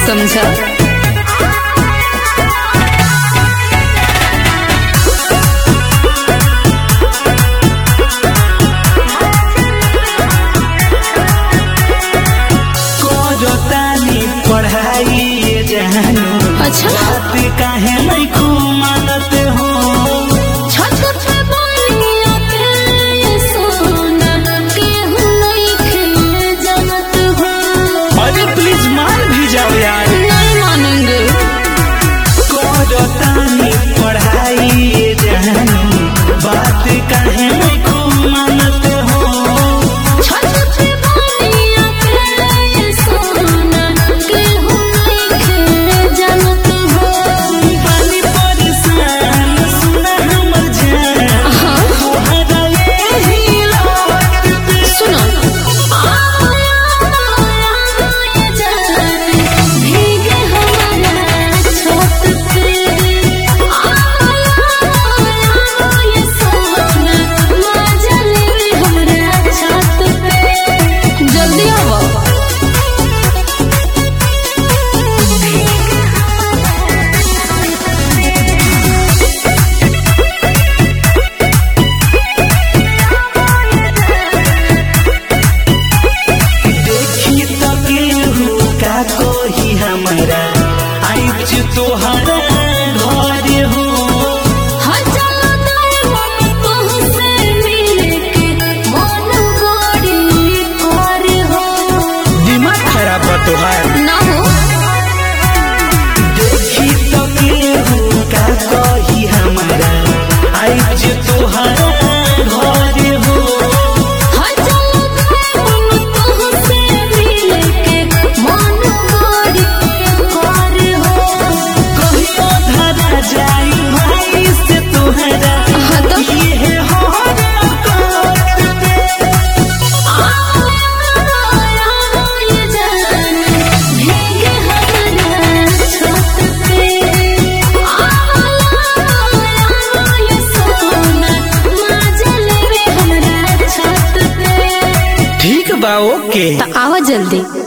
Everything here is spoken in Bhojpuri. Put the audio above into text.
समझा। पढ़ाई जानू अच्छा बात काहे नहीं मानत हो। छत पे बोलिया के सोना केहू नहीं खेल जानत हो। अरे प्लीज मान भी जाओ यार। नहीं मानेंगे। कोरतानी पढ़ाई जानू बात काहे नहीं मानत हो। छत पे बोलिया के सोना केहू नहीं खेल जानत हो। पानी परेशान सुना हमर जान। हाँ तोहरा यही लौट पे सुनो ये जान भीगे हमारा छत पे। ये सोना मजा ले हमरा छत पे। जल्दी आओ। देखी तो केहू का कोही हमरा आइज तोहरा घर हो। दिमाग खराब बा तोहार। देखी तो केहू का कोही हमरा आइज तोहरा घर हो। कहियो धरा जाई भाई से तोहरा ये हो कोट पे। ठीक बा ओके। आओ जल्दी।